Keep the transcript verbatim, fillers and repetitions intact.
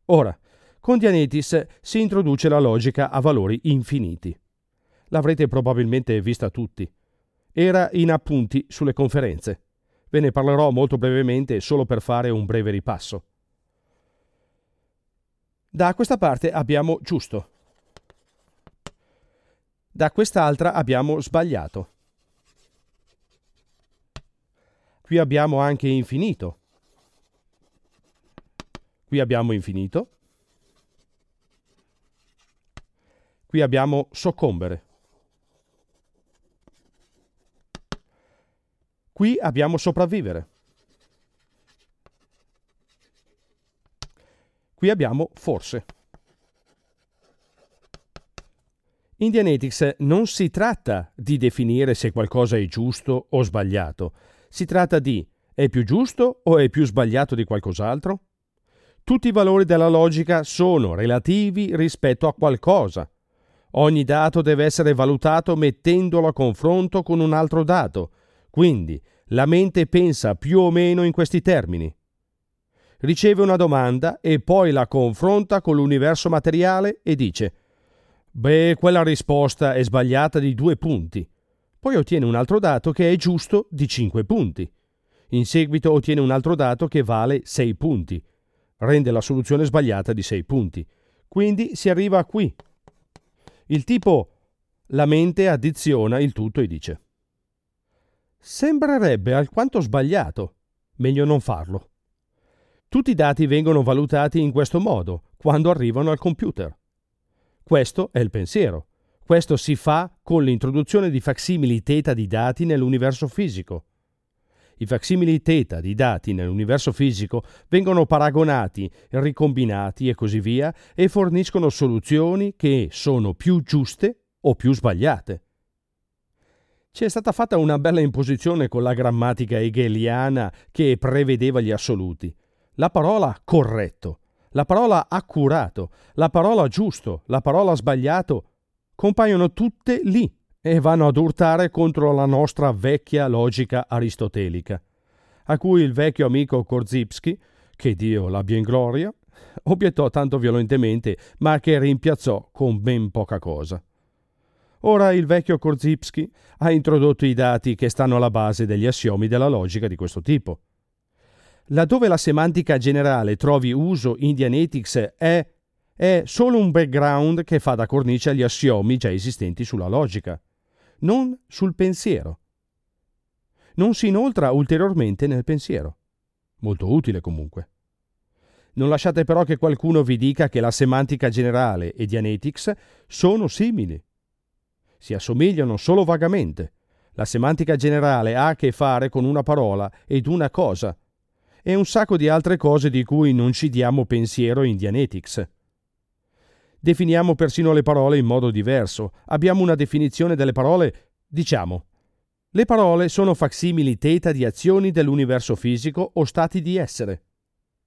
Ora, con Dianetics si introduce la logica a valori infiniti. L'avrete probabilmente vista tutti. Era in appunti sulle conferenze. Ve ne parlerò molto brevemente solo per fare un breve ripasso. Da questa parte abbiamo giusto. Da quest'altra abbiamo sbagliato. Qui abbiamo anche infinito. Qui abbiamo infinito. Qui abbiamo soccombere. Qui abbiamo sopravvivere. Qui abbiamo forse. In Dianetics non si tratta di definire se qualcosa è giusto o sbagliato. Si tratta di: è più giusto o è più sbagliato di qualcos'altro? Tutti i valori della logica sono relativi rispetto a qualcosa. Ogni dato deve essere valutato mettendolo a confronto con un altro dato. Quindi la mente pensa più o meno in questi termini. Riceve una domanda e poi la confronta con l'universo materiale e dice: beh, quella risposta è sbagliata di due punti. Poi ottiene un altro dato che è giusto di cinque punti. In seguito ottiene un altro dato che vale sei punti. Rende la soluzione sbagliata di sei punti. Quindi si arriva a qui. Il tipo, la mente addiziona il tutto e dice: sembrerebbe alquanto sbagliato. Meglio non farlo. Tutti i dati vengono valutati in questo modo quando arrivano al computer. Questo è il pensiero. Questo si fa con l'introduzione di facsimili θ di dati nell'universo fisico. I facsimili θ di dati nell'universo fisico vengono paragonati, ricombinati e così via e forniscono soluzioni che sono più giuste o più sbagliate. Ci è stata fatta una bella imposizione con la grammatica hegeliana che prevedeva gli assoluti. La parola corretto, la parola accurato, la parola giusto, la parola sbagliato compaiono tutte lì e vanno ad urtare contro la nostra vecchia logica aristotelica, a cui il vecchio amico Korzybski, che Dio l'abbia in gloria, obiettò tanto violentemente, ma che rimpiazzò con ben poca cosa. Ora il vecchio Korzybski ha introdotto i dati che stanno alla base degli assiomi della logica di questo tipo. Laddove la semantica generale trovi uso in Dianetics è, è solo un background che fa da cornice agli assiomi già esistenti sulla logica, non sul pensiero. Non si inoltra ulteriormente nel pensiero. Molto utile comunque. Non lasciate però che qualcuno vi dica che la semantica generale e Dianetics sono simili. Si assomigliano solo vagamente. La semantica generale ha a che fare con una parola ed una cosa, e un sacco di altre cose di cui non ci diamo pensiero in Dianetics. Definiamo persino le parole in modo diverso. Abbiamo una definizione delle parole, diciamo: le parole sono facsimili θ di azioni dell'universo fisico o stati di essere.